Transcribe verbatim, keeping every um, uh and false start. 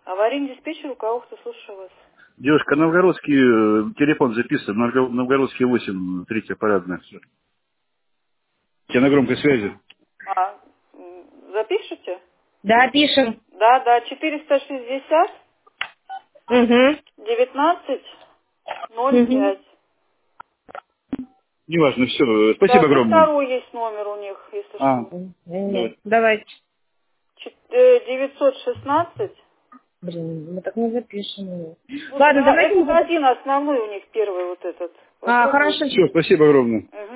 Аварийный диспетчер, у кого кто, слушаю вас. Девушка, новгородский э, телефон записан, Новго- новгородский восемь, третья парадная. Я на громкой связи. А, м, запишите? Да, пишем. Да, да, четыреста шестьдесят Угу. девятнадцать ноль Угу. пять. Неважно, все. Да, Спасибо ну огромное. второй есть номер у них, если А, что. давай. Давайте. Чет- э, девятьсот шестнадцать. Блин, мы так не запишем. Ну, Ладно, да, давайте это мы... зап- один основной у них, первый вот этот. А, Попробуйте. хорошо. Все, спасибо огромное. Мгм.